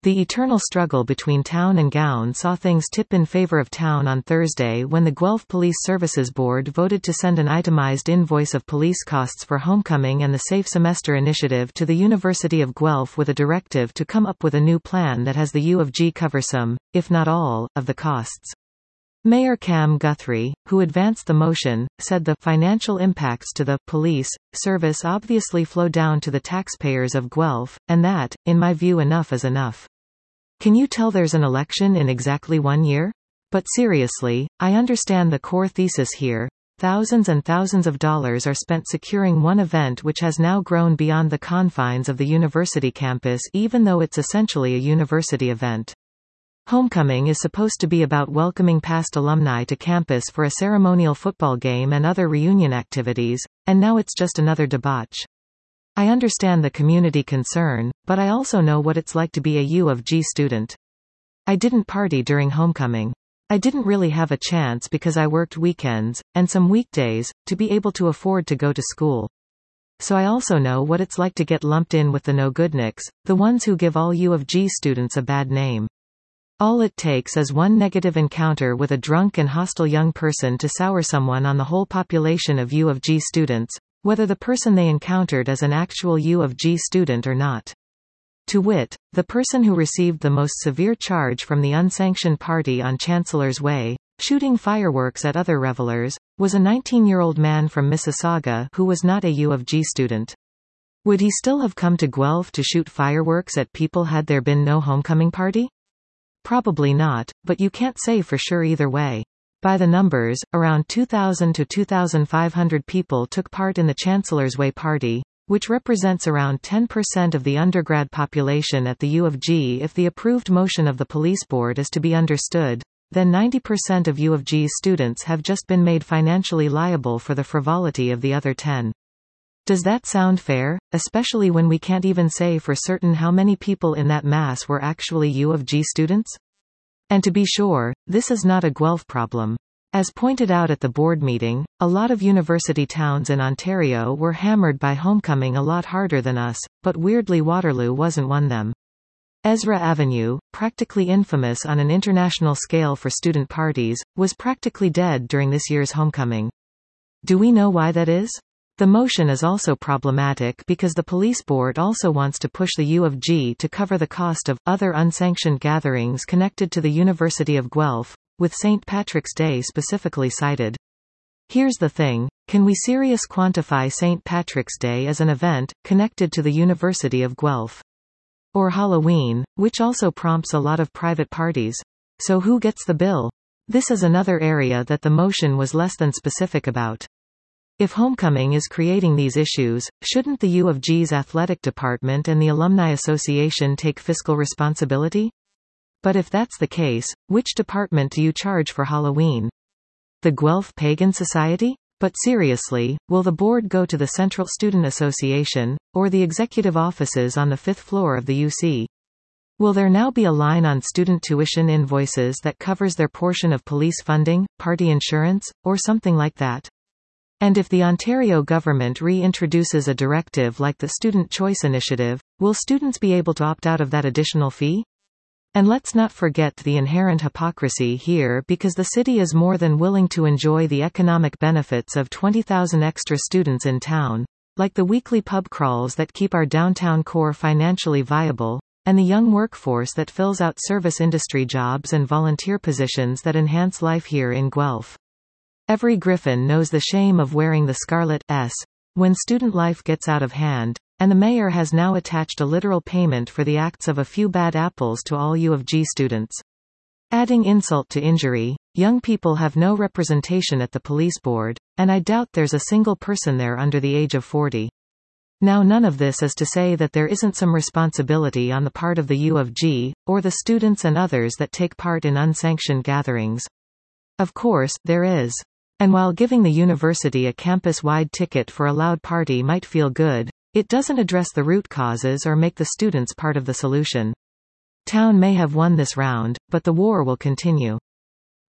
The eternal struggle between town and gown saw things tip in favor of town on Thursday when the Guelph Police Services Board voted to send an itemized invoice of police costs for homecoming and the Safe Semester initiative to the University of Guelph with a directive to come up with a new plan that has the U of G cover some, if not all, of the costs. Mayor Cam Guthrie, who advanced the motion, said the financial impacts to the police service obviously flow down to the taxpayers of Guelph, and that, in my view, enough is enough. Can you tell there's an election in exactly 1 year? But seriously, I understand the core thesis here. Thousands and thousands of dollars are spent securing one event which has now grown beyond the confines of the university campus even though it's essentially a university event. Homecoming is supposed to be about welcoming past alumni to campus for a ceremonial football game and other reunion activities, and now it's just another debauch. I understand the community concern, but I also know what it's like to be a U of G student. I didn't party during homecoming. I didn't really have a chance because I worked weekends, and some weekdays, to be able to afford to go to school. So I also know what it's like to get lumped in with the no-goodniks, the ones who give all U of G students a bad name. All it takes is one negative encounter with a drunk and hostile young person to sour someone on the whole population of U of G students, whether the person they encountered is an actual U of G student or not. To wit, the person who received the most severe charge from the unsanctioned party on Chancellor's Way, shooting fireworks at other revelers, was a 19-year-old man from Mississauga who was not a U of G student. Would he still have come to Guelph to shoot fireworks at people had there been no homecoming party? Probably not, but you can't say for sure either way. By the numbers, around 2,000 to 2,500 people took part in the Chancellor's Way party, which represents around 10% of the undergrad population at the U of G. If the approved motion of the police board is to be understood, then 90% of U of G's students have just been made financially liable for the frivolity of the other 10. Does that sound fair, especially when we can't even say for certain how many people in that mass were actually U of G students? And to be sure, this is not a Guelph problem. As pointed out at the board meeting, a lot of university towns in Ontario were hammered by homecoming a lot harder than us, but weirdly Waterloo wasn't one of them. Ezra Avenue, practically infamous on an international scale for student parties, was practically dead during this year's homecoming. Do we know why that is? The motion is also problematic because the police board also wants to push the U of G to cover the cost of other unsanctioned gatherings connected to the University of Guelph, with St. Patrick's Day specifically cited. Here's the thing, can we seriously quantify St. Patrick's Day as an event connected to the University of Guelph? Or Halloween, which also prompts a lot of private parties? So who gets the bill? This is another area that the motion was less than specific about. If homecoming is creating these issues, shouldn't the U of G's athletic department and the Alumni Association take fiscal responsibility? But if that's the case, which department do you charge for Halloween? The Guelph Pagan Society? But seriously, will the board go to the Central Student Association, or the executive offices on the 5th floor of the UC? Will there now be a line on student tuition invoices that covers their portion of police funding, party insurance, or something like that? And if the Ontario government reintroduces a directive like the Student Choice Initiative, will students be able to opt out of that additional fee? And let's not forget the inherent hypocrisy here because the city is more than willing to enjoy the economic benefits of 20,000 extra students in town, like the weekly pub crawls that keep our downtown core financially viable, and the young workforce that fills out service industry jobs and volunteer positions that enhance life here in Guelph. Every Griffin knows the shame of wearing the scarlet S when student life gets out of hand, and the mayor has now attached a literal payment for the acts of a few bad apples to all U of G students. Adding insult to injury, young people have no representation at the police board, and I doubt there's a single person there under the age of 40. Now none of this is to say that there isn't some responsibility on the part of the U of G, or the students and others that take part in unsanctioned gatherings. Of course, there is. And while giving the university a campus-wide ticket for a loud party might feel good, it doesn't address the root causes or make the students part of the solution. Town may have won this round, but the war will continue.